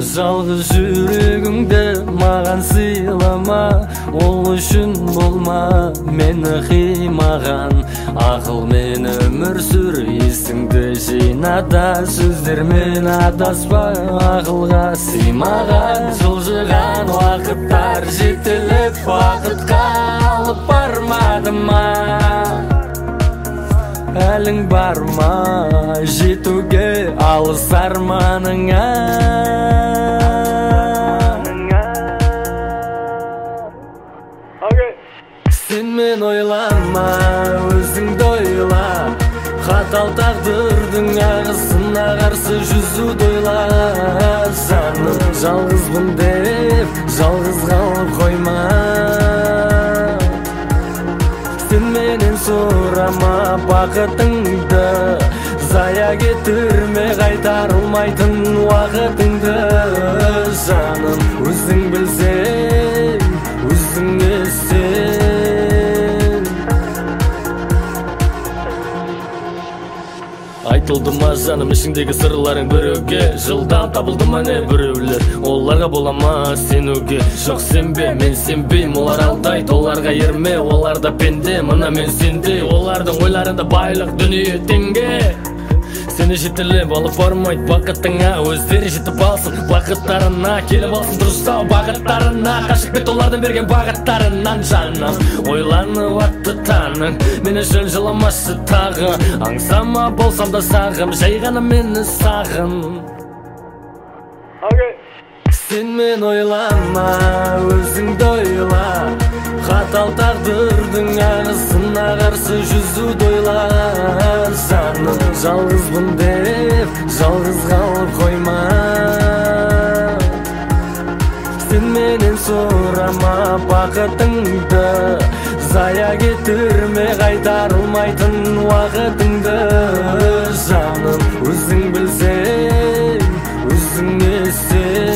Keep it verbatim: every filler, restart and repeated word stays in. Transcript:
жалғыз жүрегіңді маған сыйлама, ол үшін болма мені қимаған. Ақылмен өмір сүр, есіңді жинада, сөздермен адаспа, ақылға сыймаған. Жылжыған уақыттар жетіліп, бақытқа алып бармады ма? Әлің бар ма жетуге алыс арманыңа? Сен мен ойланма, өзіңді ойла, қатал тағдырдың ағысына қарсы жүзуді ойла. Жаным жалғызбын деп жалғыз қалып қойма. Сен менен сұрама бақытыңды, зая кетірме қайтарылмайтын уақытыңды. Жаным өзің білсең, өзің естен. Айтылды ма жаным ішіңдегі сырларың біреуге, жылдан табылды ма не біреулер, оларға бола ма сенуге? Жоқ сенбе, мен сенбейм, олар алдайды, оларға ерме, оларда пенде, мына мен сенде. Олардың ойларында байлық дүние теңге. Сені жетіліп алып бармайды бақытыңа, өздері жетіп алсын бақыттарына, келіп алсын дұрыстау бағыттарына. Қашып кет олардың берген бағыттарынан. Жаным ойланып атты таңың, мен үшін жыламашы тағы. Аңсама болсам да сағым, жай ғана мені сағын. Сен мен ойланма, өзіңді ойла, қатал тағдырдың ағысына қарсы жүзуді ойла. Жаным жалғызбын деп жалғыз қалып қойма. Сен менен сұрама бақытыңды, зая кетірме қайтарылмайтын уақытыңды. Жаным өзің білсең, өзің естен.